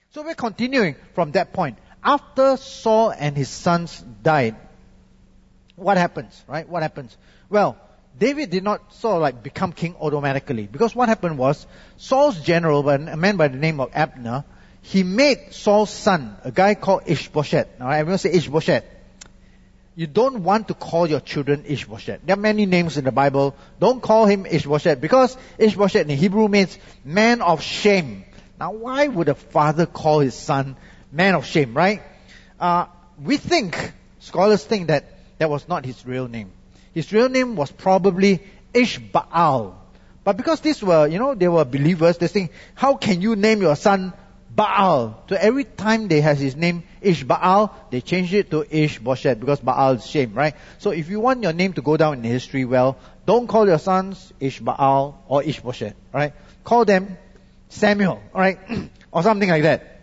So we're continuing from that point. After Saul and his sons died, what happens, right? What happens? Well, David did not sort of like become king automatically. Because what happened was, Saul's general, a man by the name of Abner, he made Saul's son, a guy called Ishbosheth. Now everyone say Ishbosheth. You don't want to call your children Ishbosheth. There are many names in the Bible. Don't call him Ishbosheth, because Ishbosheth in Hebrew means man of shame. Now why would a father call his son man of shame, right? Scholars think that was not his real name. His real name was probably Ishbaal. But because these were, they were believers, they think, how can you name your son Baal? So every time they had his name Ishbaal, they changed it to Ishbosheth, because Baal is shame, right? So if you want your name to go down in history, well, don't call your sons Ishbaal or Ishbosheth, right? Call them Samuel, alright? Or something like that.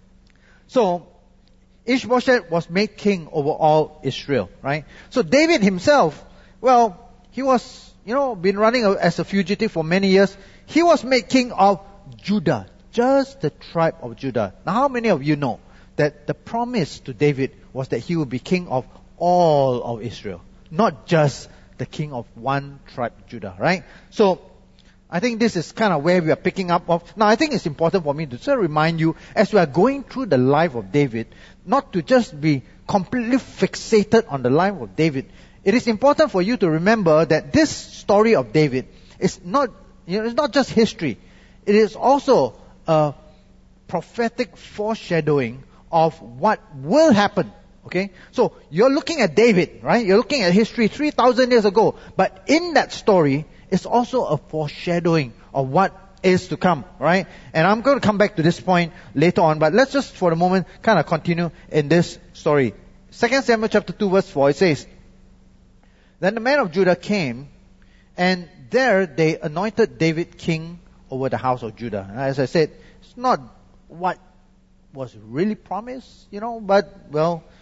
So, Ishbosheth was made king over all Israel, right? So David himself, well, he was, been running as a fugitive for many years. He was made king of Judah, just the tribe of Judah. Now how many of you know that the promise to David was that he would be king of all of Israel, not just the king of one tribe, Judah, right? So, I think this is kind of where we are picking up of. Now I think it's important for me to sort of remind you, as we are going through the life of David, not to just be completely fixated on the life of David. It is important for you to remember that this story of David is not, it's not just history. It is also a prophetic foreshadowing of what will happen. Okay? So, you're looking at David, right? You're looking at history 3,000 years ago. But in that story, it's also a foreshadowing of what is to come, right? And I'm going to come back to this point later on, but let's just for a moment kind of continue in this story. 2 Samuel chapter 2 verse 4, it says, Then the men of Judah came, and there they anointed David king over the house of Judah. As I said, it's not what was really promised, but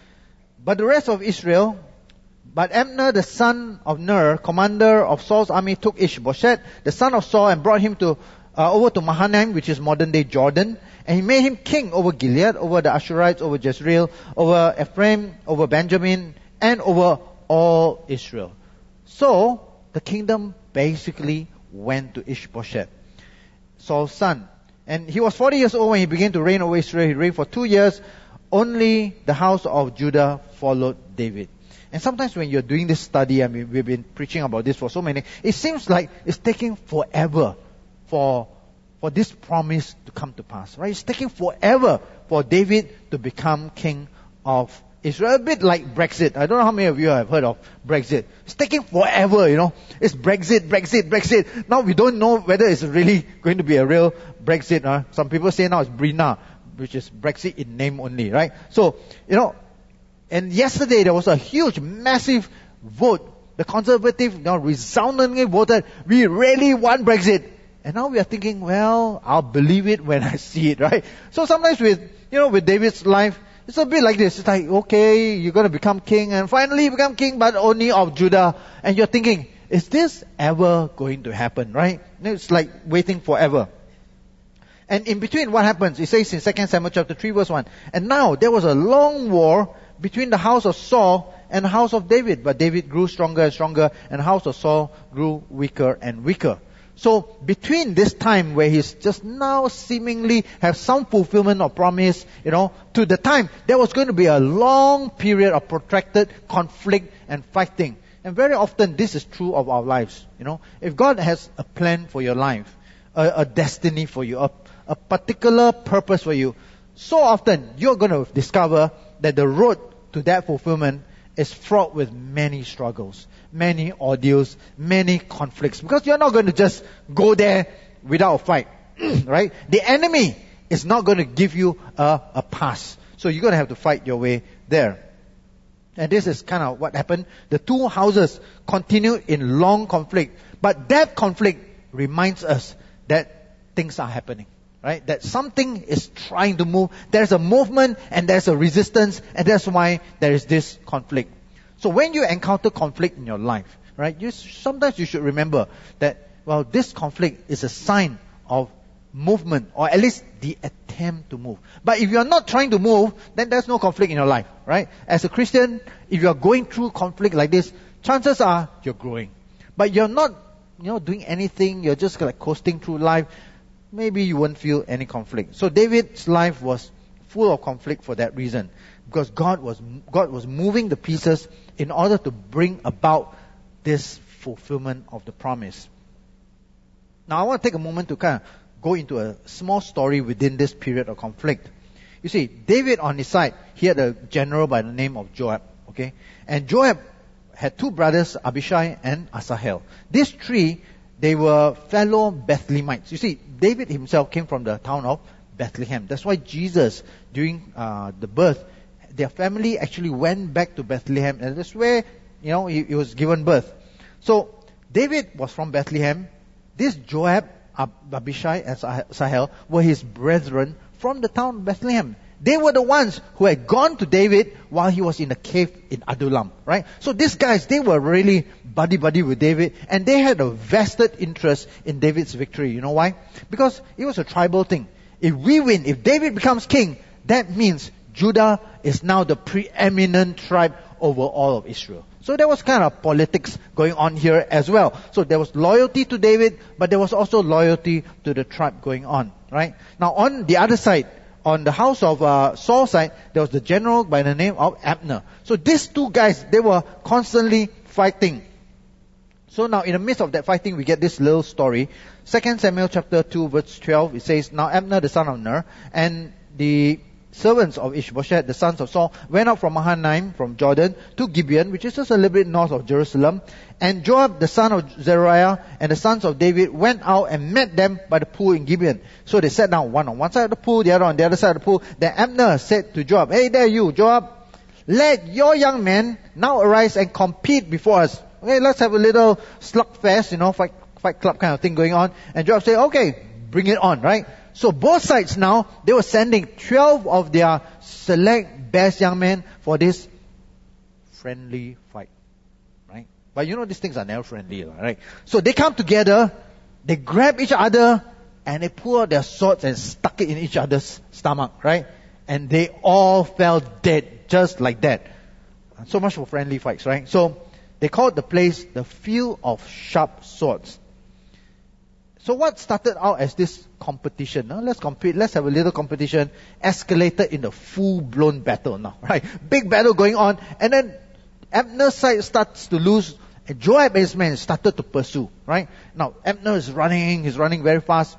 the rest of Israel. But Abner, the son of Ner, commander of Saul's army, took Ishbosheth, the son of Saul, and brought him over to Mahanaim, which is modern-day Jordan. And he made him king over Gilead, over the Ashurites, over Jezreel, over Ephraim, over Benjamin, and over all Israel. So, the kingdom basically went to Ishbosheth, Saul's son. And he was 40 years old when he began to reign over Israel. He reigned for 2 years. Only the house of Judah followed David. And sometimes when you're doing this study, we've been preaching about this for so many, it seems like it's taking forever for this promise to come to pass, right? It's taking forever for David to become king of Israel. A bit like Brexit. I don't know how many of you have heard of Brexit. It's taking forever, It's Brexit. Now we don't know whether it's really going to be a real Brexit. Some people say now it's Brina, which is Brexit in name only, right? So, and yesterday there was a huge, massive vote. The Conservative resoundingly voted, we really want Brexit. And now we are thinking, well, I'll believe it when I see it, right? So sometimes with David's life, it's a bit like this. It's like, okay, you're going to become king, and finally you become king, but only of Judah. And you're thinking, is this ever going to happen, right? It's like waiting forever. And in between, what happens? It says in 2 Samuel chapter 3 verse 1, And now there was a long war between the house of Saul and the house of David. But David grew stronger and stronger, and the house of Saul grew weaker and weaker. So between this time where he's just now seemingly have some fulfillment of promise, to the time, there was going to be a long period of protracted conflict and fighting. And very often this is true of our lives. If God has a plan for your life, a destiny for you, a particular purpose for you, so often you're going to discover that the road to that fulfillment is fraught with many struggles, many ordeals, many conflicts. Because you're not going to just go there without a fight, right? The enemy is not going to give you a pass. So you're going to have to fight your way there. And this is kind of what happened. The two houses continued in long conflict. But that conflict reminds us that things are happening. Right? That something is trying to move. There's a movement and there's a resistance, and that's why there is this conflict. So when you encounter conflict in your life, right, sometimes you should remember that, this conflict is a sign of movement, or at least the attempt to move. But if you're not trying to move, then there's no conflict in your life, right? As a Christian, if you're going through conflict like this, chances are you're growing. But you're not, doing anything, you're just like coasting through life, maybe you won't feel any conflict. So David's life was full of conflict for that reason, because God was moving the pieces in order to bring about this fulfillment of the promise. Now I want to take a moment to kind of go into a small story within this period of conflict. You see, David on his side, he had a general by the name of Joab, okay? And Joab had two brothers, Abishai and Asahel. These three, they were fellow Bethlehemites. You see, David himself came from the town of Bethlehem. That's why Jesus, during the birth, their family actually went back to Bethlehem, and that's where, he was given birth. So, David was from Bethlehem. This Joab, Abishai and Asahel were his brethren from the town of Bethlehem. They were the ones who had gone to David while he was in a cave in Adullam, right? So these guys, they were really buddy-buddy with David, and they had a vested interest in David's victory. You know why? Because it was a tribal thing. If we win, if David becomes king, that means Judah is now the preeminent tribe over all of Israel. So there was kind of politics going on here as well. So there was loyalty to David, but there was also loyalty to the tribe going on, right? Now on the other side, on the house of Saul's side, there was the general by the name of Abner. So these two guys, they were constantly fighting. So now in the midst of that fighting, we get this little story. 2 Samuel chapter 2 verse 12, it says, Now Abner the son of Ner, and the servants of Ishbosheth, the sons of Saul, went out from Mahanaim, from Jordan, to Gibeon, which is just a little bit north of Jerusalem. And Joab, the son of Zeruiah, and the sons of David went out and met them by the pool in Gibeon. So they sat down, one on one side of the pool, the other on the other side of the pool. Then Abner said to Joab, Hey there you, Joab, let your young men now arise and compete before us. Okay, let's have a little slugfest, fight club kind of thing going on. And Joab said, okay, bring it on, right? So both sides now, they were sending 12 of their select best young men for this friendly fight, right? But these things are never friendly, right? So they come together, they grab each other, and they pull out their swords and stuck it in each other's stomach, right? And they all fell dead, just like that. So much for friendly fights, right? So they called the place the Field of Sharp Swords. So what started out as this competition, let's compete, let's have a little competition, escalated in a full-blown battle now, right? Big battle going on, and then Abner's side starts to lose, and Joab and his men started to pursue, right? Now, Abner is running, he's running very fast.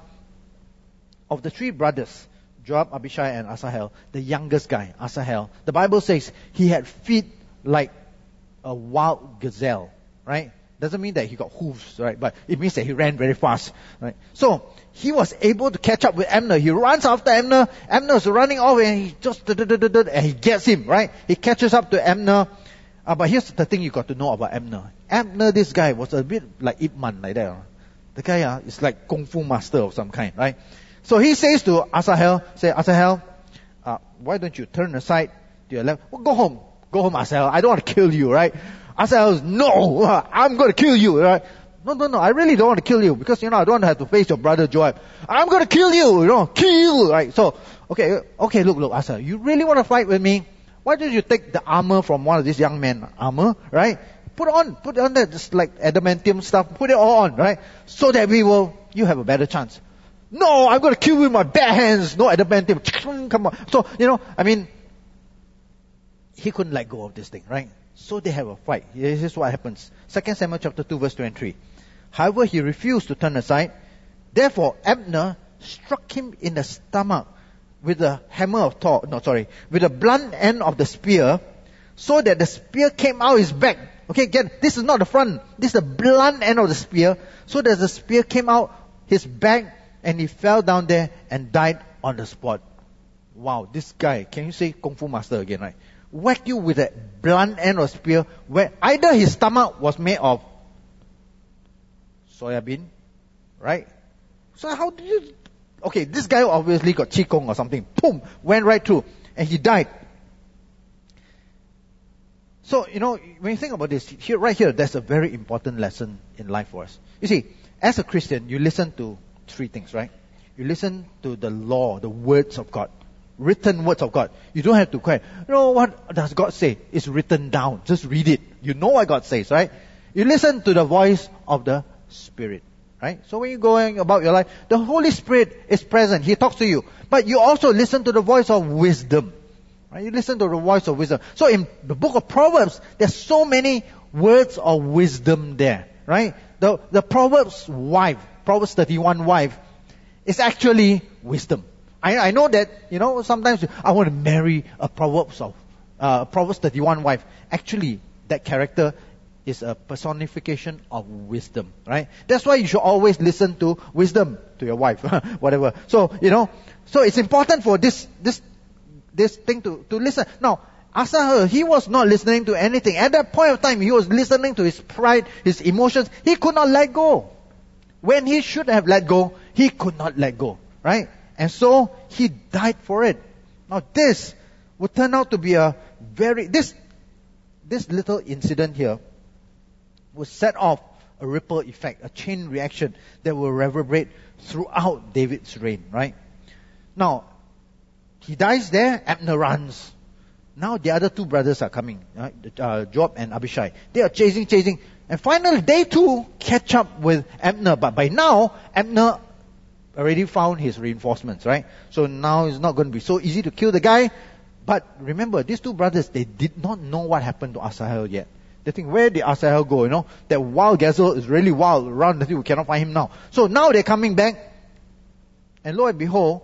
Of the three brothers, Joab, Abishai, and Asahel, the youngest guy, Asahel, the Bible says he had feet like a wild gazelle, right? Doesn't mean that he got hooves, right? But it means that he ran very fast, right? So, he was able to catch up with Abner. He runs after Abner. Abner's running off and he just, and he gets him, right? He catches up to Abner. But here's the thing you got to know about Abner. Abner, this guy, was a bit like Ip Man, like that. The guy is like Kung Fu master of some kind, right? So he says to Asahel, why don't you turn aside to your left? Well, go home, Asahel. I don't want to kill you, right? Asahel says, no, I'm going to kill you, right? No, I really don't want to kill you because, I don't want to have to face your brother Joab. I'm going to kill you, kill, right? So, okay, look, Asahel, you really want to fight with me? Why don't you take the armor from one of these young men, right? Put on that, just like adamantium stuff, put it all on, right? So that you have a better chance. No, I'm going to kill you with my bare hands, no adamantium, come on. So, he couldn't let go of this thing, right? So they have a fight. This is what happens. 2 Samuel chapter 2 verse 23. However, he refused to turn aside. Therefore, Abner struck him in the stomach with a with the blunt end of the spear, so that the spear came out his back. Okay, again, this is not the front. This is the blunt end of the spear, so that the spear came out his back, and he fell down there and died on the spot. Wow, this guy, can you say Kung Fu master again, right? Whack you with a blunt end of spear, where either his stomach was made of soya bean, right? So how did you... Okay, this guy obviously got qigong or something. Boom! Went right through. And he died. So, when you think about this, right here, there's a very important lesson in life for us. You see, as a Christian, you listen to three things, right? You listen to the law, the words of God. Written words of God. You don't have to question. What does God say? It's written down. Just read it. You know what God says, right? You listen to the voice of the Spirit, right? So when you're going about your life, the Holy Spirit is present. He talks to you. But you also listen to the voice of wisdom, right? You listen to the voice of wisdom. So in the book of Proverbs, there's so many words of wisdom there, right? The Proverbs wife, Proverbs 31 wife, is actually wisdom. I know that, sometimes I want to marry a Proverbs 31 wife. Actually, that character is a personification of wisdom, right? That's why you should always listen to wisdom to your wife, whatever. So it's important for this thing to listen. Now, Asahel, he was not listening to anything. At that point of time, he was listening to his pride, his emotions. He could not let go. When he should have let go, he could not let go, right? And so, he died for it. Now, this would turn out to be this little incident here will set off a ripple effect, a chain reaction that will reverberate throughout David's reign, right? Now, he dies there, Abner runs. Now the other two brothers are coming, right? Joab and Abishai. They are chasing. And finally, they too catch up with Abner. But by now, Abner already found his reinforcements, right? So now it's not going to be so easy to kill the guy. But remember, these two brothers, they did not know what happened to Asahel yet. They think, where did Asahel go? That wild gazelle is really wild around until we cannot find him now. So now they're coming back. And lo and behold,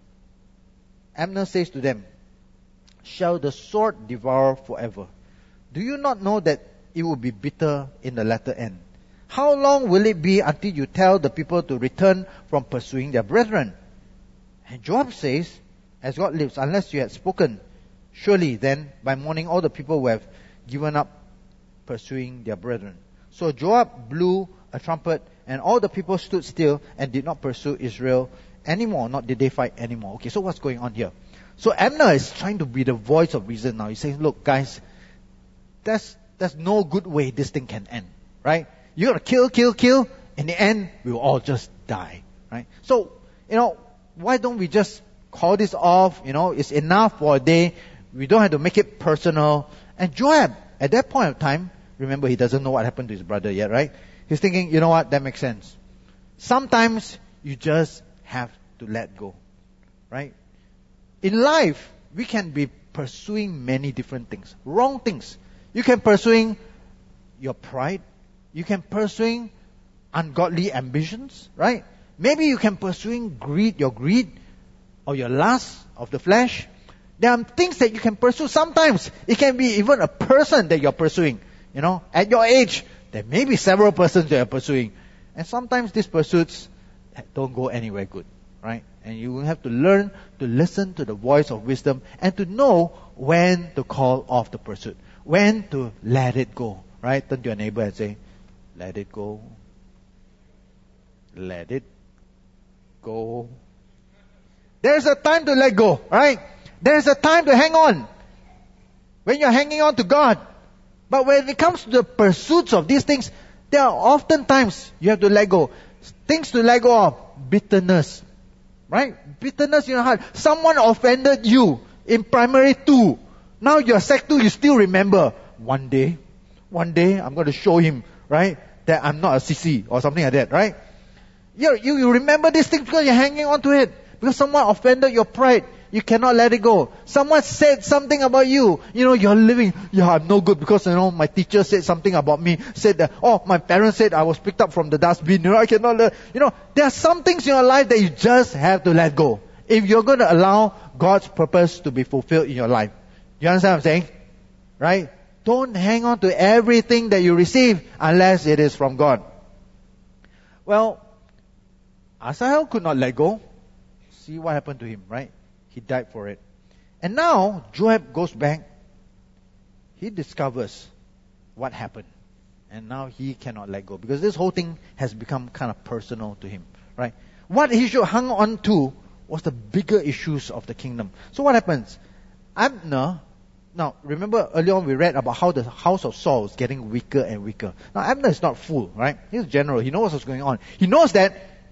Abner says to them, shall the sword devour forever? Do you not know that it will be bitter in the latter end? How long will it be until you tell the people to return from pursuing their brethren? And Joab says, as God lives, unless you had spoken, surely then by morning all the people will have given up pursuing their brethren. So Joab blew a trumpet, and all the people stood still and did not pursue Israel anymore, nor did they fight anymore. Okay, so what's going on here? So Abner is trying to be the voice of reason now. He's saying, look guys, there's no good way this thing can end, right? You gotta kill. In the end, we'll all just die, right? So, why don't we just call this off? It's enough for a day. We don't have to make it personal. And Joab, at that point of time, remember he doesn't know what happened to his brother yet, right? He's thinking, you know what, that makes sense. Sometimes you just have to let go, right? In life, we can be pursuing many different things, wrong things. You can pursuing your pride. You can pursuing ungodly ambitions, right? Maybe you can pursuing your greed, or your lust of the flesh. There are things that you can pursue. Sometimes it can be even a person that you're pursuing. At your age, there may be several persons that you're pursuing. And sometimes these pursuits don't go anywhere good, right? And you will have to learn to listen to the voice of wisdom and to know when to call off the pursuit, when to let it go, right? Turn to your neighbor and say, let it go. Let it go. There's a time to let go, right? There's a time to hang on. When you're hanging on to God. But when it comes to the pursuits of these things, there are often times you have to let go. Things to let go of. Bitterness. Right? Bitterness in your heart. Someone offended you in primary 2. Now you're sec 2, you still remember. One day, I'm going to show him, right, that I'm not a sissy or something like that, right? You remember these things because you're hanging on to it. Because someone offended your pride. You cannot let it go. Someone said something about you. You're living, I'm no good because, my teacher said something about me. Said that, my parents said I was picked up from the dustbin. I cannot let, there are some things in your life that you just have to let go. If you're going to allow God's purpose to be fulfilled in your life. You understand what I'm saying? Right? Don't hang on to everything that you receive unless it is from God. Well, Asahel could not let go. See what happened to him, right? He died for it. And now, Joab goes back. He discovers what happened. And now he cannot let go. Because this whole thing has become kind of personal to him, right? What he should hang on to was the bigger issues of the kingdom. So what happens? Abner, now remember earlier on we read about how the house of Saul is getting weaker and weaker. Now Abner is not fool, right? He's a general. He knows what's going on. He knows that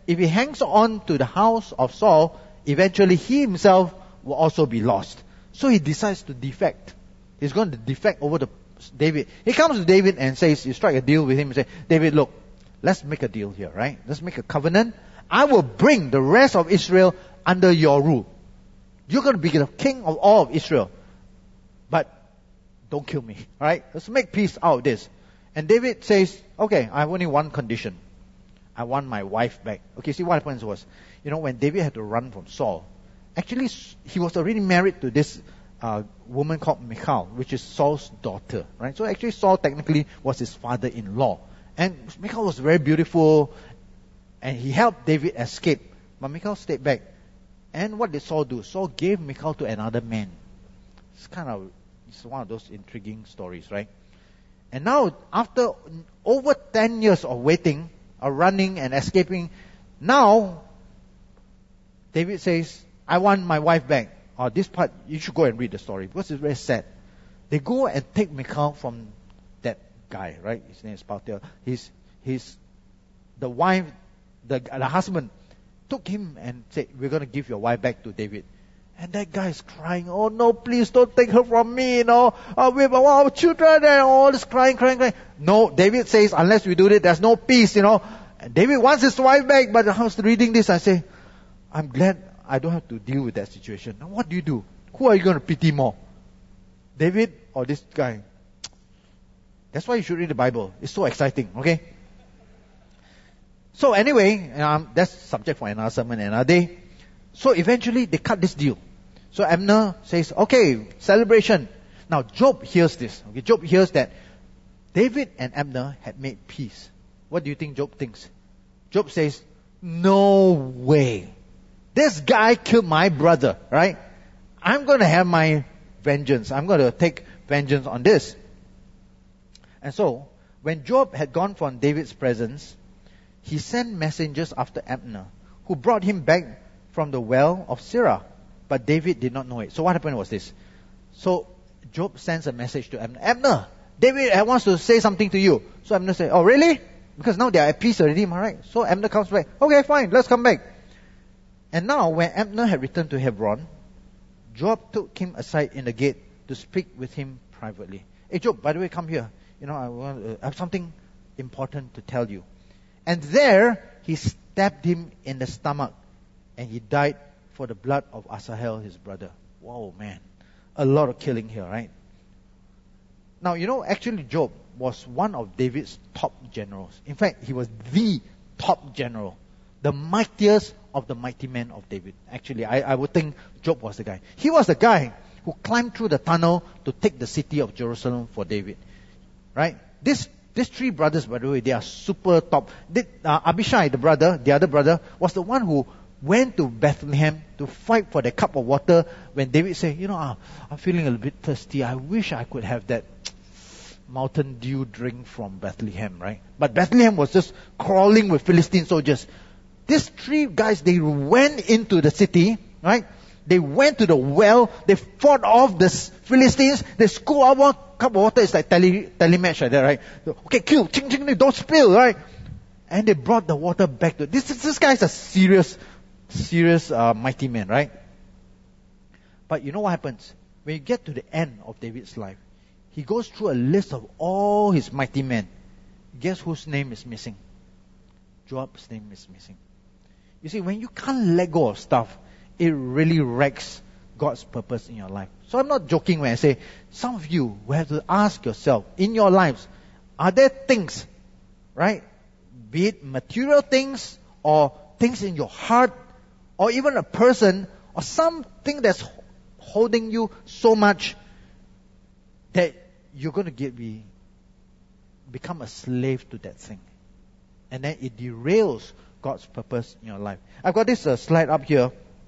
if he hangs on to the house of Saul, eventually he himself will also be lost. So he decides to defect. He's going to defect over to David. He comes to David and says, you strike a deal with him and say, David, look, let's make a deal here, right? Let's make a covenant. I will bring the rest of Israel under your rule. You're going to be the king of all of Israel. But don't kill me, right? Let's make peace out of this. And David says, okay, I have only one condition. I want my wife back. Okay, see what happens was, when David had to run from Saul, actually he was already married to this woman called Michal, which is Saul's daughter, right? So actually Saul technically was his father-in-law. And Michal was very beautiful, and he helped David escape. But Michal stayed back. And what did Saul do? Saul gave Michal to another man. It's one of those intriguing stories, right? And now, after over 10 years of waiting, or running and escaping, now, David says, I want my wife back. This part, you should go and read the story, because it's very sad. They go and take Michal from that guy, right? His name is Paltiel. The wife, the husband, took him and said, we're going to give your wife back to David. And that guy is crying, oh no, please don't take her from me, we have our children and all this crying. No, David says, unless we do this, there's no peace, And David wants his wife back, but I was reading this, I say, I'm glad I don't have to deal with that situation. Now what do you do? Who are you going to pity more? David or this guy? That's why you should read the Bible. It's so exciting, okay? So anyway, that's subject for another sermon another day. So eventually they cut this deal. So Abner says, okay, celebration. Now Job hears this. Okay, Job hears that David and Abner had made peace. What do you think Job thinks? Job says, no way. This guy killed my brother, right? I'm going to have my vengeance. I'm going to take vengeance on this. And so, when Job had gone from David's presence, he sent messengers after Abner, who brought him back from the well of Sirah. But David did not know it. So what happened was this. So Job sends a message to Abner. Abner, David wants to say something to you. So Abner said, oh really? Because now they are at peace already, am I right? So Abner comes back. Okay, fine, let's come back. And now when Abner had returned to Hebron, Joab took him aside in the gate to speak with him privately. Hey Job, by the way, come here. I have something important to tell you. And there he stabbed him in the stomach, and he died for the blood of Asahel, his brother. Whoa, man. A lot of killing here, right? Now, actually Job was one of David's top generals. In fact, he was the top general. The mightiest of the mighty men of David. Actually, I would think Job was the guy. He was the guy who climbed through the tunnel to take the city of Jerusalem for David. Right? These three brothers, by the way, they are super top. Abishai, the other brother, was the one who went to Bethlehem to fight for the cup of water when David said, I'm feeling a little bit thirsty. I wish I could have that Mountain Dew drink from Bethlehem, right? But Bethlehem was just crawling with Philistine soldiers. These three guys, they went into the city, right? They went to the well, they fought off the Philistines, they scooped out one cup of water. It's like telematch like that, right? Okay, kill, ching, ching, don't spill, right? And they brought the water back to this guy's a serious mighty man, right? But you know what happens? When you get to the end of David's life, he goes through a list of all his mighty men. Guess whose name is missing? Joab's name is missing. You see, when you can't let go of stuff, it really wrecks God's purpose in your life. So I'm not joking when I say, some of you will have to ask yourself, in your lives, are there things, right? Be it material things, or things in your heart, or even a person, or something that's holding you so much that you're going to become a slave to that thing. And then it derails God's purpose in your life. I've got this slide up here.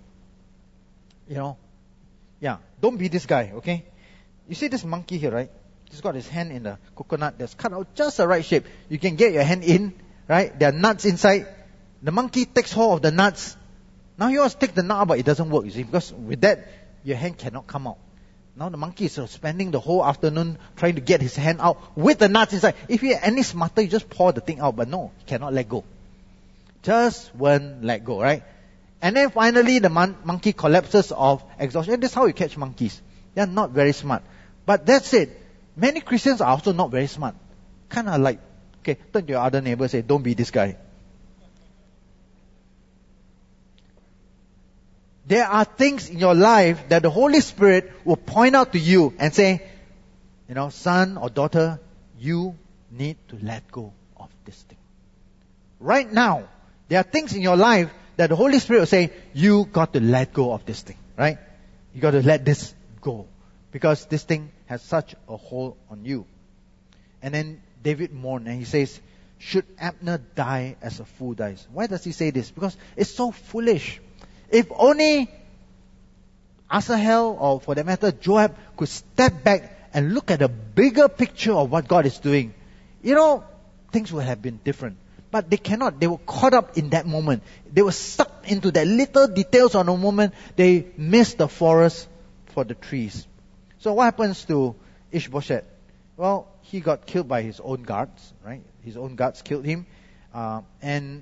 Don't be this guy, okay? You see this monkey here, right? He's got his hand in the coconut that's cut out just the right shape. You can get your hand in, right? There are nuts inside. The monkey takes hold of the nuts. Now he wants to take the nut out, but it doesn't work, you see, because with that, your hand cannot come out. Now the monkey is spending the whole afternoon trying to get his hand out with the nuts inside. If you're any smarter, you just pour the thing out, but no, he cannot let go. Just won't let go, right? And then finally the monkey collapses of exhaustion. And that's how you catch monkeys. They are not very smart. But that's it. Many Christians are also not very smart. Kind of like, okay, turn to your other neighbor and say, don't be this guy. There are things in your life that the Holy Spirit will point out to you and say, son or daughter, you need to let go of this thing. Right now, there are things in your life that the Holy Spirit will say, you got to let go of this thing, right? You got to let this go. Because this thing has such a hold on you. And then David mourned and he says, should Abner die as a fool dies? Why does he say this? Because it's so foolish. If only Asahel, or for that matter Joab, could step back and look at the bigger picture of what God is doing, things would have been different. But they cannot. They were caught up in that moment. They were sucked into that little details on a moment. They missed the forest for the trees. So what happens to Ishbosheth? Well, he got killed by his own guards, right? His own guards killed him. And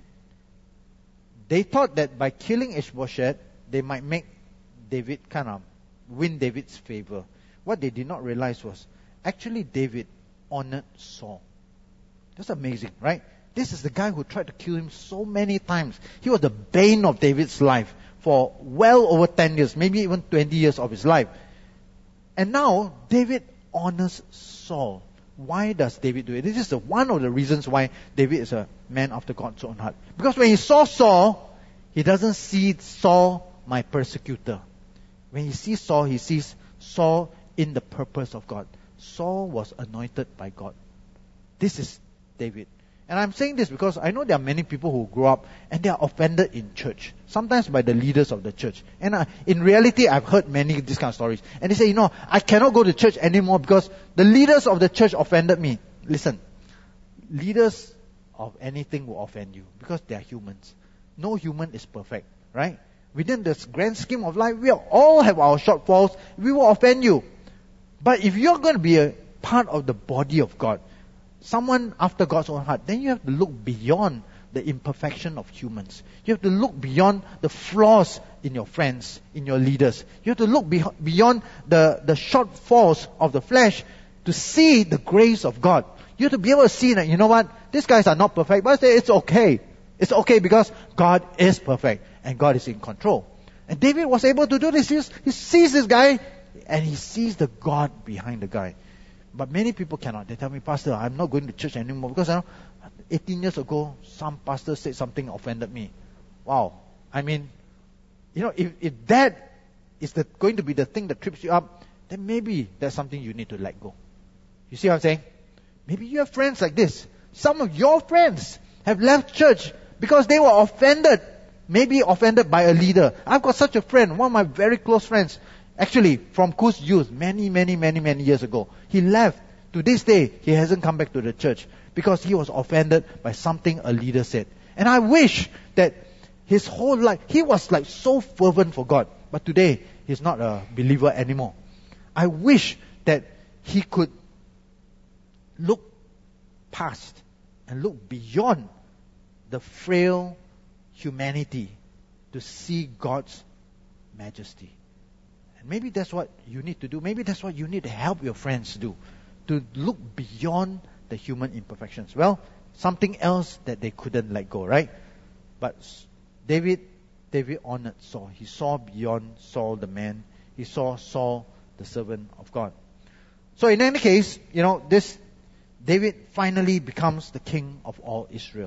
they thought that by killing Ishbosheth, they might make David win David's favor. What they did not realize was, actually David honored Saul. That's amazing, right? This is the guy who tried to kill him so many times. He was the bane of David's life for well over 10 years, maybe even 20 years of his life. And now, David honors Saul. Why does David do it? This is one of the reasons why David is a man after God's own heart. Because when he saw Saul, he doesn't see Saul, my persecutor. When he sees Saul, he sees Saul in the purpose of God. Saul was anointed by God. This is David. And I'm saying this because I know there are many people who grow up and they are offended in church. Sometimes by the leaders of the church. And in reality, I've heard many of these kind of stories. And they say, I cannot go to church anymore because the leaders of the church offended me. Listen, leaders of anything will offend you because they are humans. No human is perfect, right? Within this grand scheme of life, we all have our shortfalls. We will offend you. But if you're going to be a part of the body of God, someone after God's own heart, then you have to look beyond the imperfection of humans. You have to look beyond the flaws in your friends, in your leaders. You have to look beyond the shortfalls of the flesh to see the grace of God. You have to be able to see that, these guys are not perfect, but I say it's okay. It's okay because God is perfect and God is in control. And David was able to do this. He sees this guy and he sees the God behind the guy. But many people cannot. They tell me, Pastor, I'm not going to church anymore because 18 years ago, some pastor said something offended me. Wow. I mean, if that is going to be the thing that trips you up, then maybe that's something you need to let go. You see what I'm saying? Maybe you have friends like this. Some of your friends have left church because they were offended. Maybe offended by a leader. I've got such a friend, one of my very close friends. Actually, from Kus Youth, many years ago. He left. To this day, he hasn't come back to the church because he was offended by something a leader said. And I wish that his whole life, he was so fervent for God. But today, he's not a believer anymore. I wish that he could look past and look beyond the frail humanity to see God's majesty. Maybe that's what you need to do. Maybe that's what you need to help your friends do. To look beyond the human imperfections. Well, something else that they couldn't let go, right? But David honored Saul. He saw beyond Saul the man. He saw Saul the servant of God. So in any case, this David finally becomes the king of all Israel.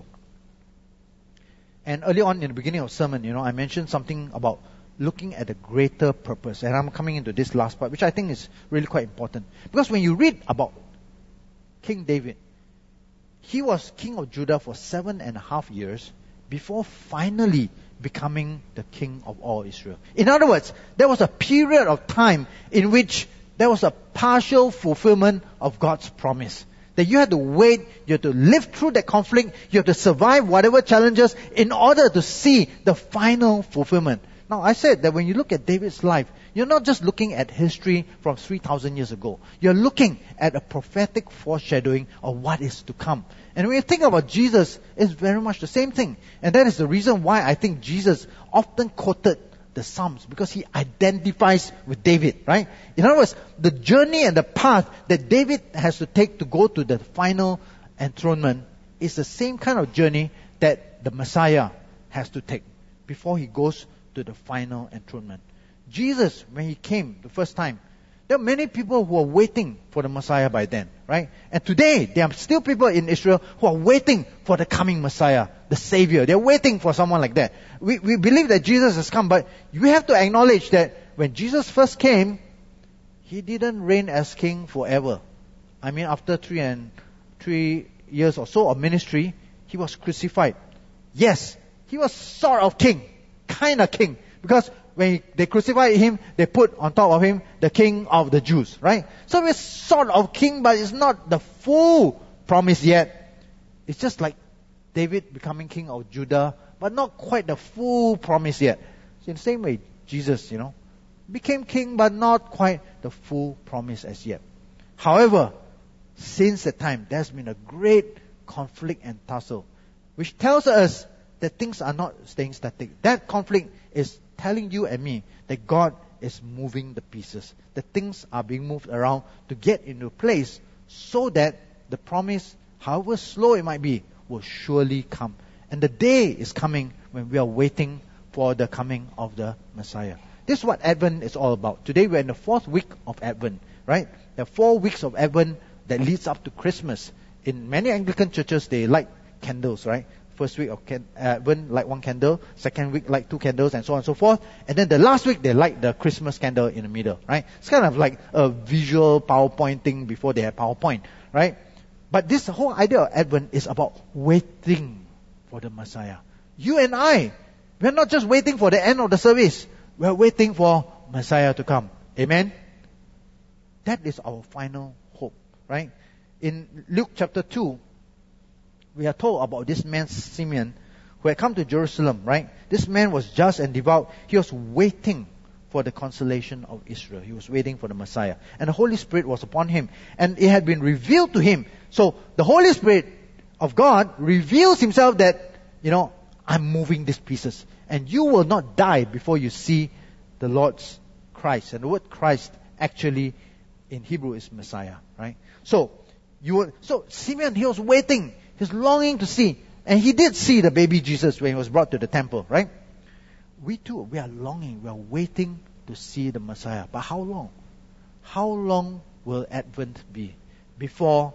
And early on in the beginning of the sermon, I mentioned something about looking at a greater purpose. And I'm coming into this last part, which I think is really quite important. Because when you read about King David, he was king of Judah for 7.5 years before finally becoming the king of all Israel. In other words, there was a period of time in which there was a partial fulfillment of God's promise. That you have to wait, you have to live through that conflict, you have to survive whatever challenges in order to see the final fulfillment. Now, I said that when you look at David's life, you're not just looking at history from 3,000 years ago. You're looking at a prophetic foreshadowing of what is to come. And when you think about Jesus, it's very much the same thing. And that is the reason why I think Jesus often quoted the Psalms, because he identifies with David, right? In other words, the journey and the path that David has to take to go to the final enthronement is the same kind of journey that the Messiah has to take before he goes to the final enthronement. Jesus, when he came the first time, there are many people who are waiting for the Messiah by then, right? And today, there are still people in Israel who are waiting for the coming Messiah, the Savior. They're waiting for someone like that. We believe that Jesus has come, but we have to acknowledge that when Jesus first came, he didn't reign as king forever. I mean, after 3 years or so of ministry, he was crucified. Yes, he was sort of king, kind of king, because when they crucified him, they put on top of him the king of the Jews, right? So he's sort of king, but it's not the full promise yet. It's just like David becoming king of Judah, but not quite the full promise yet. So in the same way, Jesus, became king, but not quite the full promise as yet. However, since that time, there's been a great conflict and tussle, which tells us that things are not staying static. That conflict is telling you and me that God is moving the pieces. That things are being moved around to get into place so that the promise, however slow it might be, will surely come. And the day is coming when we are waiting for the coming of the Messiah. This is what Advent is all about. Today we're in the 4th week of Advent, right? There are 4 weeks of Advent that leads up to Christmas. In many Anglican churches, they light candles, right? First week of Advent, light 1 candle. Second week, light 2 candles, and so on and so forth. And then the last week, they light the Christmas candle in the middle, right? It's kind of like a visual PowerPoint thing before they had PowerPoint, right? But this whole idea of Advent is about waiting for the Messiah. You and I, we're not just waiting for the end of the service. We're waiting for Messiah to come. Amen? That is our final hope, right? In Luke chapter 2, we are told about this man Simeon who had come to Jerusalem, right? This man was just and devout. He was waiting for the consolation of Israel. He was waiting for the Messiah. And the Holy Spirit was upon him. And it had been revealed to him. So the Holy Spirit of God reveals himself that, I'm moving these pieces. And you will not die before you see the Lord's Christ. And the word Christ actually in Hebrew is Messiah, right? So Simeon, he was waiting. He's longing to see. And he did see the baby Jesus when he was brought to the temple, right? We too, we are longing, we are waiting to see the Messiah. But how long? How long will Advent be before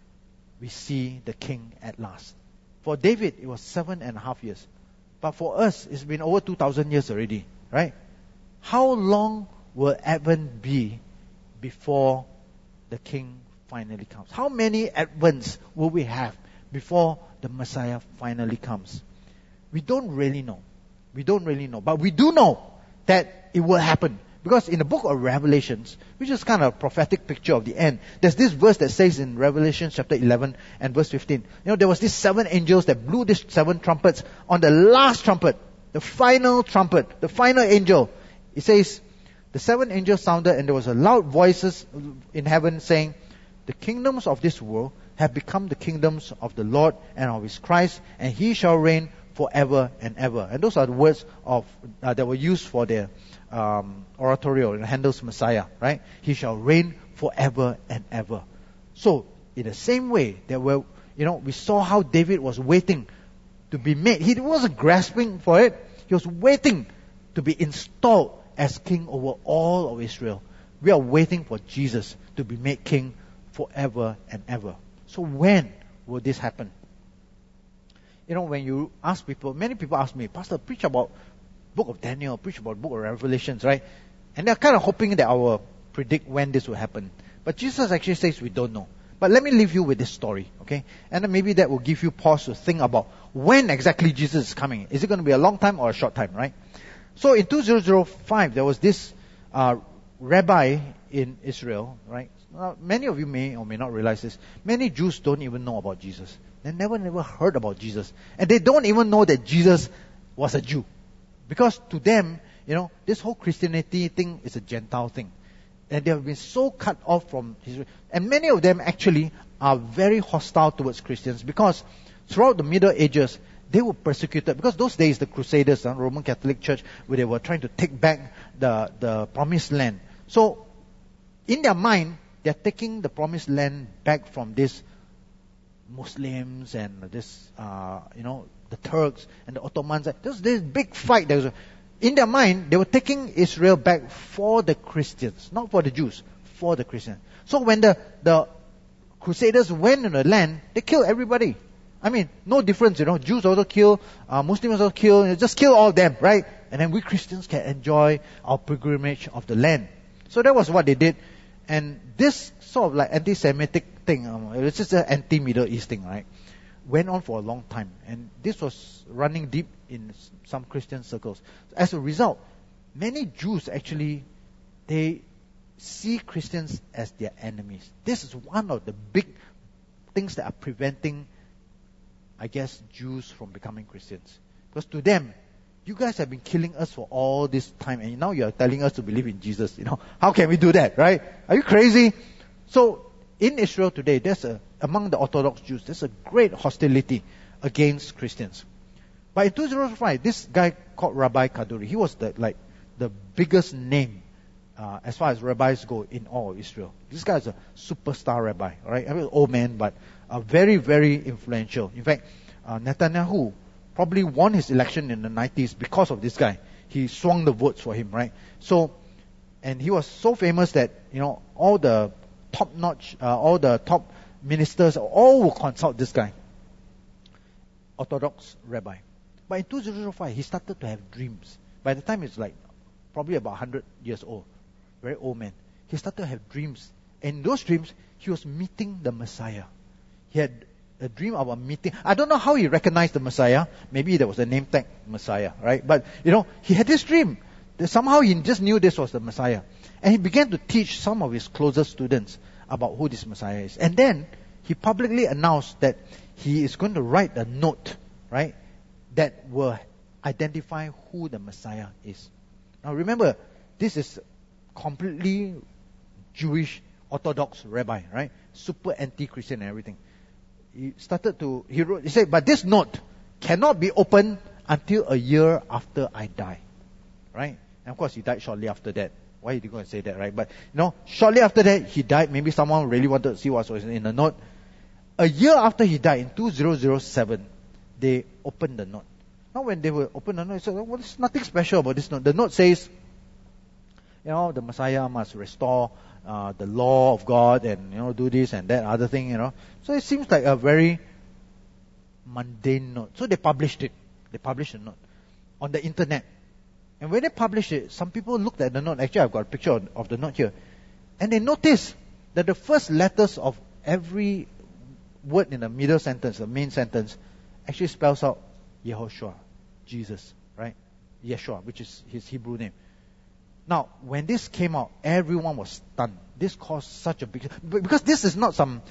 we see the King at last? For David, it was 7.5 years. But for us, it's been over 2,000 years already, right? How long will Advent be before the King finally comes? How many Advents will we have before the Messiah finally comes? We don't really know. We don't really know. But we do know that it will happen. Because in the book of Revelations, which is kind of a prophetic picture of the end, there's this verse that says in Revelation chapter 11 and verse 15, there was these 7 angels that blew these 7 trumpets. On the last trumpet, the final trumpet, the final angel, it says, the 7 angels sounded and there was a loud voices in heaven saying, the kingdoms of this world have become the kingdoms of the Lord and of His Christ, and He shall reign forever and ever. And those are the words of that were used for the oratorio in Handel's Messiah, right? He shall reign forever and ever. So, in the same way that we saw how David was waiting to be made. He wasn't grasping for it. He was waiting to be installed as king over all of Israel. We are waiting for Jesus to be made king forever and ever. So when will this happen? When you ask people, many people ask me, Pastor, preach about book of Daniel, preach about book of Revelations, right? And they're kind of hoping that I will predict when this will happen. But Jesus actually says we don't know. But let me leave you with this story, okay? And then maybe that will give you pause to think about when exactly Jesus is coming. Is it going to be a long time or a short time, right? So in 2005, there was this rabbi in Israel, right? Now, many of you may or may not realize this. Many Jews don't even know about Jesus. They never heard about Jesus. And they don't even know that Jesus was a Jew. Because to them, this whole Christianity thing is a Gentile thing. And they have been so cut off from Israel. And many of them actually are very hostile towards Christians because throughout the Middle Ages, they were persecuted. Because those days, the Crusaders, the Roman Catholic Church, where they were trying to take back the promised land. So, in their mind, they're taking the promised land back from these Muslims and this, the Turks and the Ottomans. There's this big fight. In their mind, they were taking Israel back for the Christians, not for the Jews, for the Christians. So when the Crusaders went in the land, they killed everybody. I mean, no difference, Jews also kill, Muslims also kill, just kill all of them, right? And then we Christians can enjoy our pilgrimage of the land. So that was what they did. And this sort of like anti-Semitic thing, it's just an anti-Middle East thing, right? Went on for a long time. And this was running deep in some Christian circles. As a result, many Jews actually, they see Christians as their enemies. This is one of the big things that are preventing, I guess, Jews from becoming Christians. Because to them, you guys have been killing us for all this time and now you are telling us to believe in Jesus. How can we do that, right? Are you crazy? So, in Israel today, among the Orthodox Jews, there's a great hostility against Christians. But in 2005, this guy called Rabbi Kaduri, he was the biggest name as far as rabbis go in all of Israel. This guy is a superstar rabbi, right? I mean, old man, but very, very influential. In fact, Netanyahu probably won his election in the 90s because of this guy. He swung the votes for him, right? So, and he was so famous that, all the top-notch, all the top ministers, all will consult this guy. Orthodox rabbi. But in 2005, he started to have dreams. By the time he's probably about 100 years old, very old man, he started to have dreams. And in those dreams, he was meeting the Messiah. He had a dream of a meeting. I don't know how he recognized the Messiah. Maybe there was a name tag Messiah, right? But, he had this dream. Somehow he just knew this was the Messiah. And he began to teach some of his closest students about who this Messiah is. And then he publicly announced that he is going to write a note, right, that will identify who the Messiah is. Now remember, this is completely Jewish Orthodox rabbi, right? Super anti-Christian and everything. He said, but this note cannot be opened until a year after I die. Right? And of course he died shortly after that. Why did he go and say that, right? But, shortly after that he died. Maybe someone really wanted to see what was in the note. A year after he died, in 2007, they opened the note. Now when they will open the note, they said, well, there's nothing special about this note. The note says, the Messiah must restore the law of God and, do this and that other thing, So it seems like a very mundane note. So they published it. They published a note on the internet. And when they published it, some people looked at the note. Actually, I've got a picture of the note here. And they noticed that the first letters of every word in the middle sentence, the main sentence, actually spells out Yehoshua, Jesus, right? Yeshua, which is his Hebrew name. Now, when this came out, everyone was stunned. This caused such a big... Because this is not some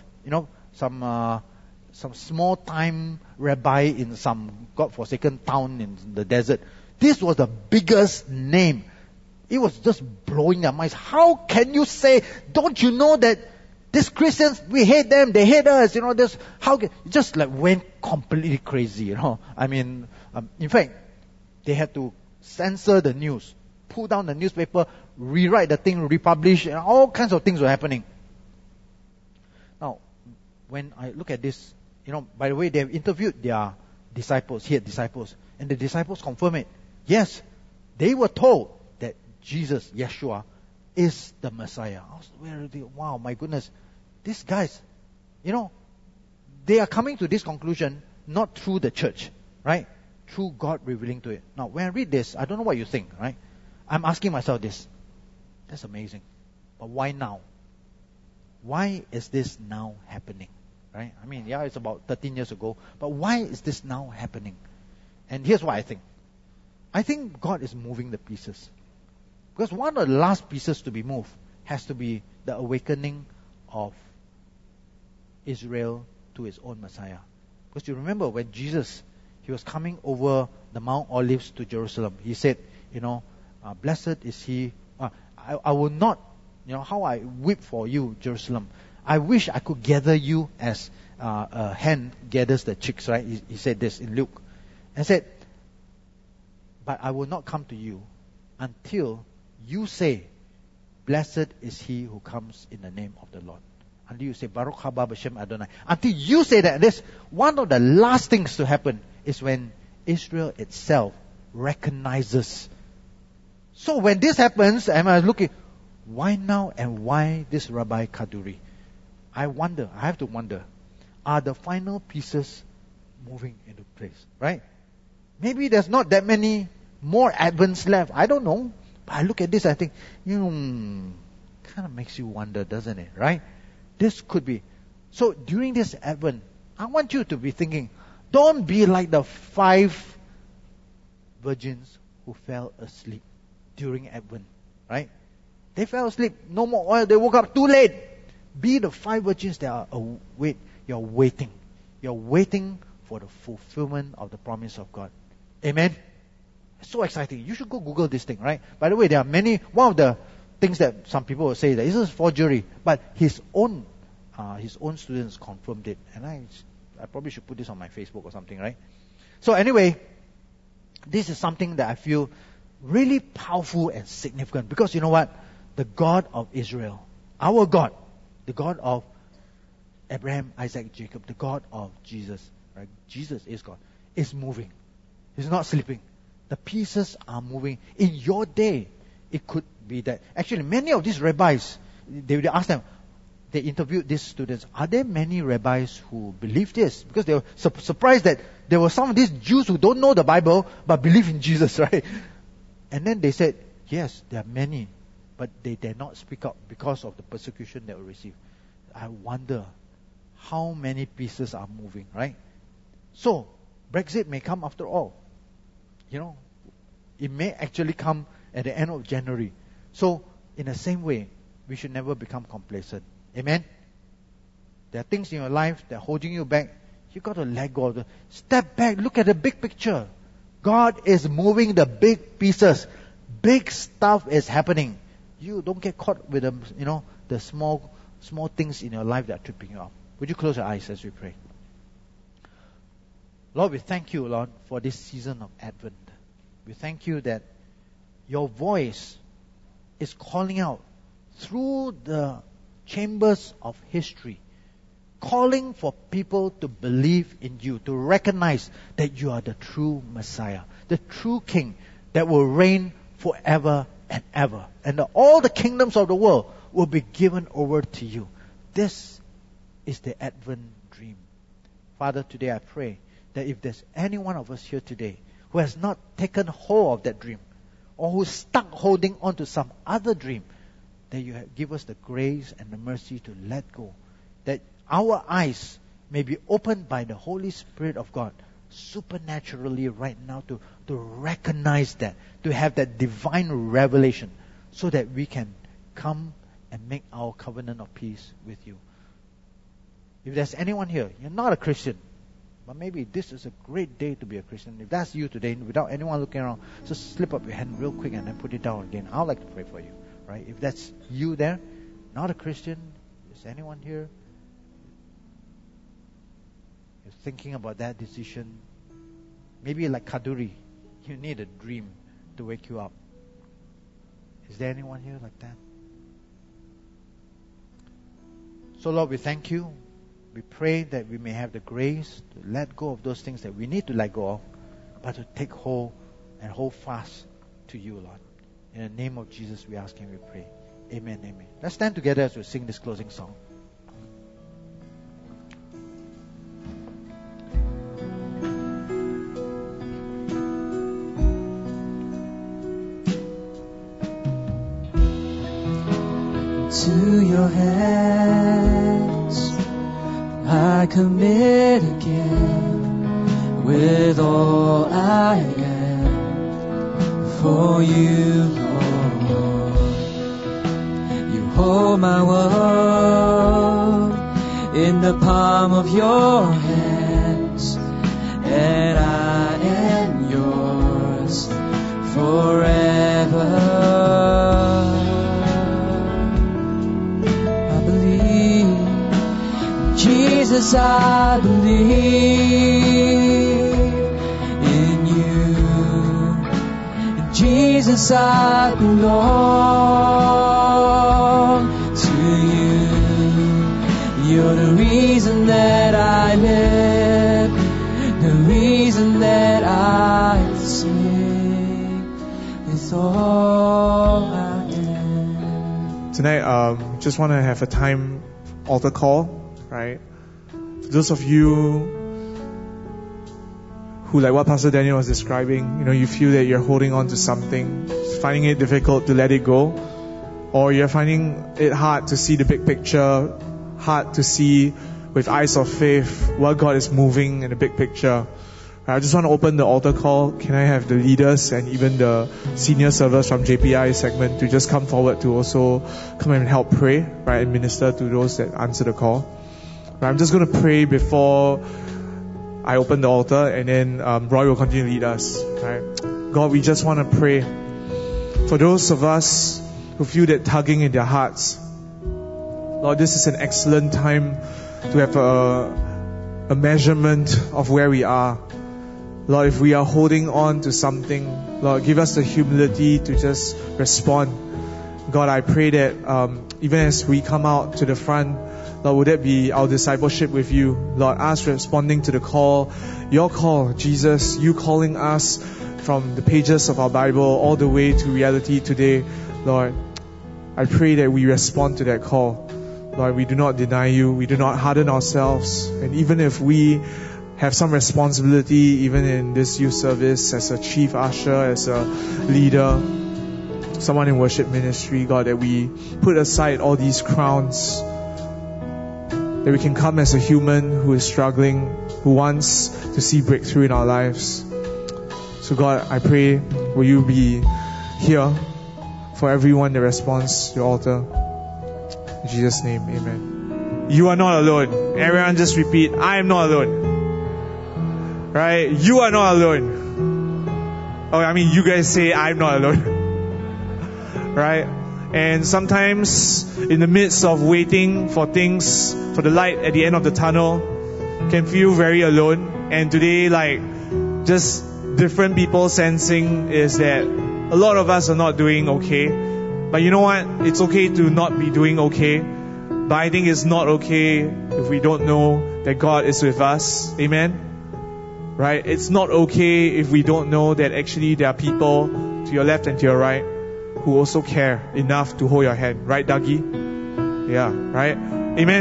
small time rabbi in some godforsaken town in the desert. This was the biggest name. It was just blowing their minds. How can you say, don't you know that these Christians, we hate them, they hate us, it just went completely crazy, I mean, in fact, they had to censor the news, pull down the newspaper, rewrite the thing, republish, and all kinds of things were happening. Now, when I look at this, by the way, they have interviewed their disciples, he had disciples, and the disciples confirm it. Yes, they were told that Jesus, Yeshua, is the Messiah. I was wow, my goodness. These guys, they are coming to this conclusion not through the church, right? Through God revealing to it. Now, when I read this, I don't know what you think, right? I'm asking myself this. That's amazing. But why now? Why is this now happening? Right? I mean, yeah, it's about 13 years ago. But why is this now happening? And here's what I think. I think God is moving the pieces. Because one of the last pieces to be moved has to be the awakening of Israel to his own Messiah. Because you remember when Jesus, he was coming over the Mount Olives to Jerusalem. He said, blessed is he. I will not, how I weep for you, Jerusalem. I wish I could gather you as a hen gathers the chicks, right? He said this in Luke. And said, but I will not come to you until you say, blessed is he who comes in the name of the Lord. Until you say, Baruch haba b'shem Adonai. Until you say that, this one of the last things to happen is when Israel itself recognizes. So when this happens, and I look at, why now and why this Rabbi Kaduri? I have to wonder, are the final pieces moving into place, right? Maybe there's not that many more Advents left. I don't know. But I look at this, I think, kind of makes you wonder, doesn't it, right? This could be. So during this Advent, I want you to be thinking, don't be like the 5 virgins who fell asleep during Advent, right? They fell asleep, no more oil, they woke up too late. Be the 5 virgins that are awake. You're waiting. You're waiting for the fulfillment of the promise of God. Amen? It's so exciting. You should go Google this thing, right? By the way, there are many, one of the things that some people will say that this is forgery, but his own students confirmed it. And I probably should put this on my Facebook or something, right? So anyway, this is something that I feel really powerful and significant, because you know what? The God of Israel, our God, the God of Abraham, Isaac, Jacob, the God of Jesus, right? Jesus is God, is moving. He's not sleeping. The pieces are moving. In your day, it could be that. Actually, many of these rabbis, they ask them, they interviewed these students, are there many rabbis who believe this? Because they were surprised that there were some of these Jews who don't know the Bible, but believe in Jesus, right? And then they said, yes, there are many, but they dare not speak up because of the persecution they will receive. I wonder how many pieces are moving, right? So, Brexit may come after all. It may actually come at the end of January. So, in the same way, we should never become complacent. Amen? There are things in your life that are holding you back. You got to let go of them. Step back, look at the big picture. God is moving the big pieces. Big stuff is happening. You don't get caught with the small things in your life that are tripping you up. Would you close your eyes as we pray? Lord, we thank you, Lord, for this season of Advent. We thank you that your voice is calling out through the chambers of history, calling for people to believe in you, to recognize that you are the true Messiah, the true King that will reign forever and ever. And that all the kingdoms of the world will be given over to you. This is the Advent dream. Father, today I pray that if there's any one of us here today who has not taken hold of that dream, or who's stuck holding on to some other dream, that you give us the grace and the mercy to let go. That our eyes may be opened by the Holy Spirit of God supernaturally right now to recognize that, to have that divine revelation, so that we can come and make our covenant of peace with you. If there's anyone here, you're not a Christian, but maybe this is a great day to be a Christian. If that's you today, without anyone looking around, just slip up your hand real quick and then put it down again. I'd like to pray for you, right? If that's you there, not a Christian, is anyone here? You're thinking about that decision. Maybe like Kaduri, you need a dream to wake you up. Is there anyone here like that? So Lord, we thank you. We pray that we may have the grace to let go of those things that we need to let go of, but to take hold and hold fast to you, Lord. In the name of Jesus, we ask and we pray. Amen, amen. Let's stand together as we sing this closing song. To your hands I commit again, with all I am, for you, Lord. You hold my world in the palm of your hands, and I am yours forever. Jesus, I believe in you. In Jesus, I belong to you. You're the reason that I live, the reason that I sing with all I am. Tonight, just want to have a time altar call, right? For those of you who, like what Pastor Daniel was describing, you feel that you're holding on to something, finding it difficult to let it go, or you're finding it hard to see the big picture, hard to see with eyes of faith what God is moving in the big picture. I just want to open the altar call. Can I have the leaders and even the senior servers from JPI segment to just come forward to also come and help pray, right, and minister to those that answer the call. Right, I'm just going to pray before I open the altar, and then Roy will continue to lead us. Right, God, we just want to pray for those of us who feel that tugging in their hearts. Lord, this is an excellent time to have a measurement of where we are. Lord, if we are holding on to something, Lord, give us the humility to just respond. God, I pray that even as we come out to the front, Lord, would that be our discipleship with you? Lord, us responding to the call, your call, Jesus, you calling us from the pages of our Bible all the way to reality today. Lord, I pray that we respond to that call. Lord, we do not deny you. We do not harden ourselves. And even if we have some responsibility, even in this youth service, as a chief usher, as a leader, someone in worship ministry, God, that we put aside all these crowns, that we can come as a human who is struggling, who wants to see breakthrough in our lives. So God, I pray, will you be here for everyone that responds to your altar. In Jesus' name, amen. You are not alone. Everyone just repeat, I am not alone. Right? You are not alone. Oh, I mean, you guys say, I'm not alone. Right? And sometimes, in the midst of waiting for things, for the light at the end of the tunnel, can feel very alone. And today, just different people sensing is that a lot of us are not doing okay. But you know what? It's okay to not be doing okay. But I think it's not okay if we don't know that God is with us. Amen? Right? It's not okay if we don't know that actually there are people to your left and to your right who also care enough to hold your hand. Right, Dougie? Yeah, right? Amen?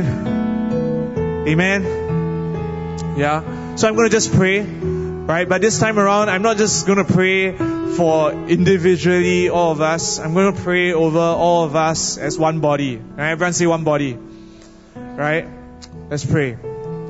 Amen? Yeah? So I'm going to just pray. Right? But this time around, I'm not just going to pray for individually all of us. I'm going to pray over all of us as one body. Right? Everyone say one body. Right? Let's pray.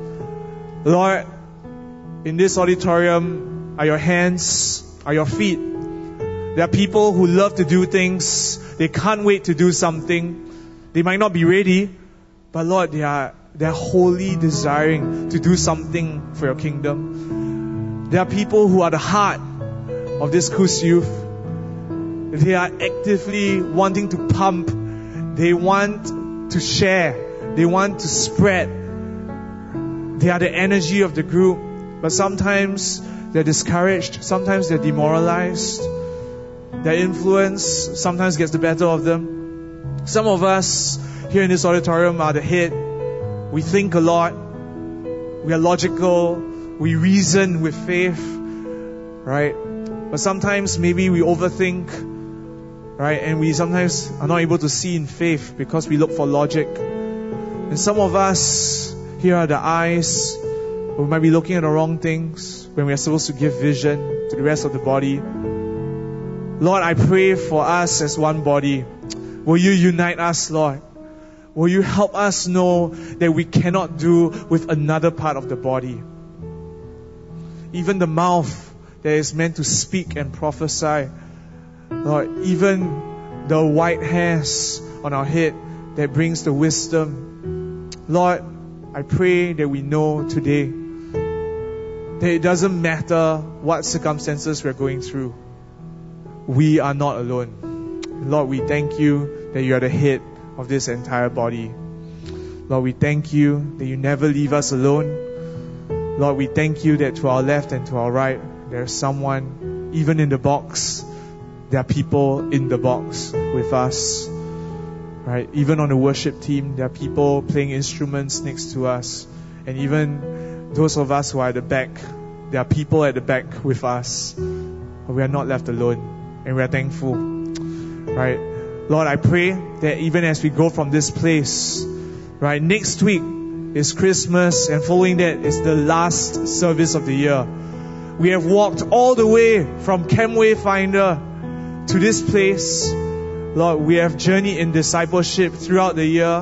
Lord, in this auditorium are your hands, are your feet. There are people who love to do things. They can't wait to do something. They might not be ready, but Lord, they're wholly desiring to do something for your kingdom. There are people who are the heart of this Kus youth. They are actively wanting to pump. They want to share. They want to spread. They are the energy of the group. But sometimes they're discouraged. Sometimes they're demoralized. Their influence sometimes gets the better of them. Some of us here in this auditorium are the head. We think a lot. We are logical. We reason with faith. Right? But sometimes maybe we overthink. Right? And we sometimes are not able to see in faith because we look for logic. And some of us, here are the eyes. We might be looking at the wrong things when we are supposed to give vision to the rest of the body. Lord, I pray for us as one body. Will you unite us, Lord? Will you help us know that we cannot do with another part of the body? Even the mouth that is meant to speak and prophesy. Lord, even the white hairs on our head that brings the wisdom. Lord, I pray that we know today that it doesn't matter what circumstances we're going through. We are not alone. Lord, we thank you that you are the head of this entire body. Lord, we thank you that you never leave us alone. Lord, we thank you that to our left and to our right, there's someone, even in the box, there are people in the box with us. Right? Even on the worship team, there are people playing instruments next to us. And even those of us who are at the back, there are people at the back with us. But we are not left alone. And we are thankful. Right? Lord, I pray that even as we go from this place, right, next week is Christmas, and following that is the last service of the year. We have walked all the way from Camp Wayfinder to this place. Lord, we have journeyed in discipleship throughout the year.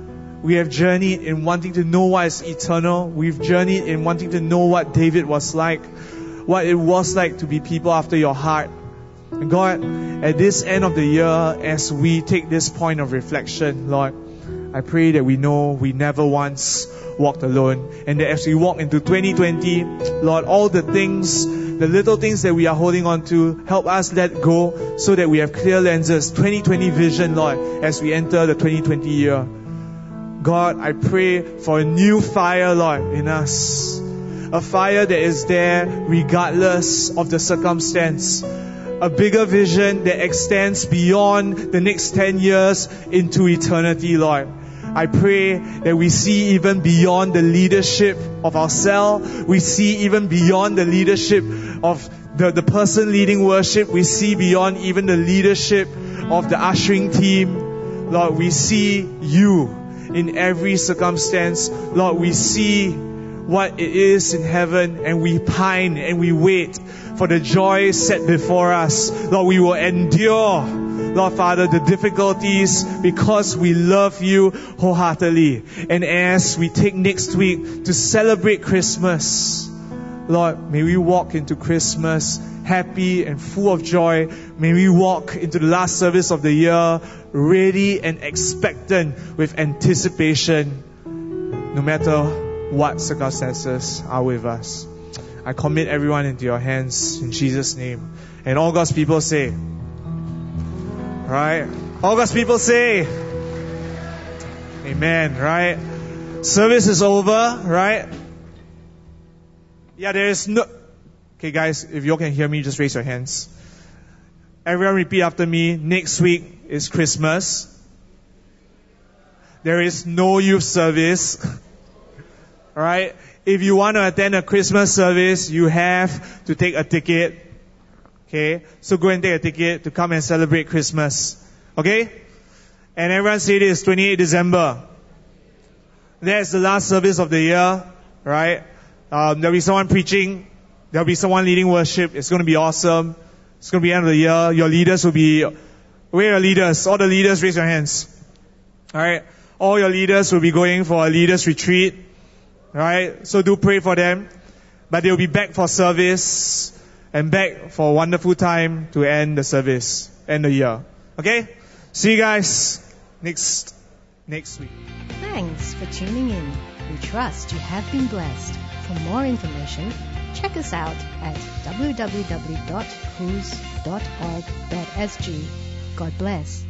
We have journeyed in wanting to know what is eternal. We've journeyed in wanting to know what David was like, what it was like to be people after your heart. And God, at this end of the year, as we take this point of reflection, Lord, I pray that we know we never once walked alone. And that as we walk into 2020, Lord, all the things, the little things that we are holding on to, help us let go so that we have clear lenses, 2020 vision, Lord, as we enter the 2020 year. God, I pray for a new fire, Lord, in us. A fire that is there regardless of the circumstance. A bigger vision that extends beyond the next 10 years into eternity, Lord. I pray that we see even beyond the leadership of our cell. We see even beyond the leadership of the person leading worship. We see beyond even the leadership of the ushering team. Lord, we see you in every circumstance. Lord, we see what it is in heaven, and we pine and we wait for the joy set before us. Lord, we will endure, Lord Father, the difficulties because we love you wholeheartedly. And as we take next week to celebrate Christmas, Lord, may we walk into Christmas happy and full of joy. May we walk into the last service of the year ready and expectant with anticipation, no matter what circumstances are with us. I commit everyone into your hands in Jesus' name. And all God's people say, right? All God's people say, amen, right? Service is over, right? Yeah, there is no... Okay, guys, if you all can hear me, just raise your hands. Everyone repeat after me. Next week is Christmas. There is no youth service. Alright? If you want to attend a Christmas service, you have to take a ticket. Okay? So go and take a ticket to come and celebrate Christmas. Okay? And everyone say this, 28 December. That's the last service of the year. Right? There'll be someone preaching. There'll be someone leading worship. It's going to be awesome. It's going to be the end of the year. Your leaders will be... Where are your leaders? All the leaders, raise your hands. Alright? All your leaders will be going for a leaders retreat. Alright? So do pray for them. But they'll be back for service and back for a wonderful time to end the service, end the year. Okay? See you guys next week. Thanks for tuning in. We trust you have been blessed. For more information, check us out at www.whos.org.sg. God bless.